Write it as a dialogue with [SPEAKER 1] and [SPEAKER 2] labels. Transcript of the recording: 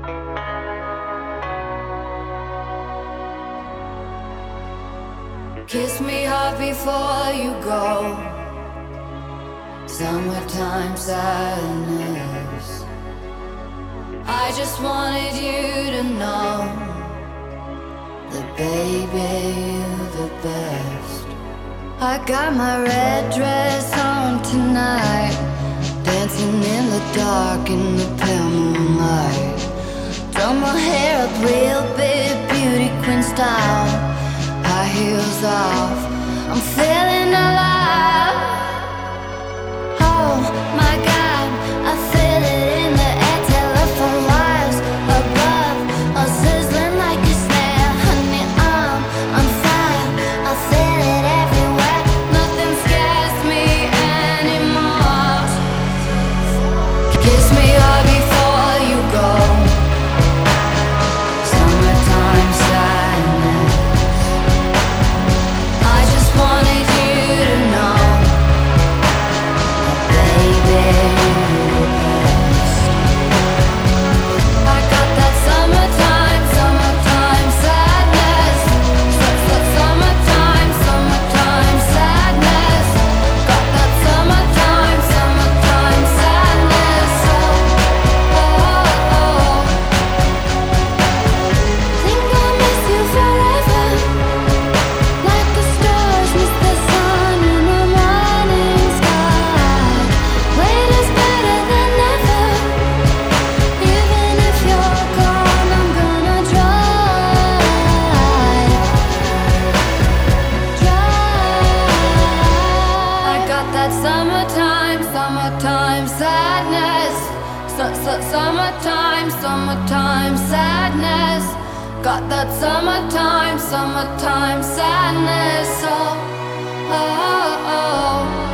[SPEAKER 1] Kiss me hard before you go. Summertime sadness. I just wanted you to know that baby, you're the best. I got my red dress on tonight, dancing in the dark in the pale moonlight. Done my hair up real big, beauty queen style. High heels off, I'm feeling alive. Oh my God, I feel it in the air. Telephone wires above, all sizzling like a snare. Honey, I'm on fire, I feel it everywhere. Nothing scares me anymore. Kiss me hard before you go. Summertime sadness. I just wanted you to know that baby, you're the best. I got that summertime, summertime sadness. Summertime, summertime sadness. Got that summertime, summertime sadness. Oh, oh, oh. Think I'll miss you forever. Like the stars miss the sun in the morning sky. Wait is better than never. Even if you're gone, I'm gonna try. I got that summertime, summertime sadness. Summertime, summertime sadness. Got that summertime, summertime sadness. Oh, oh, oh.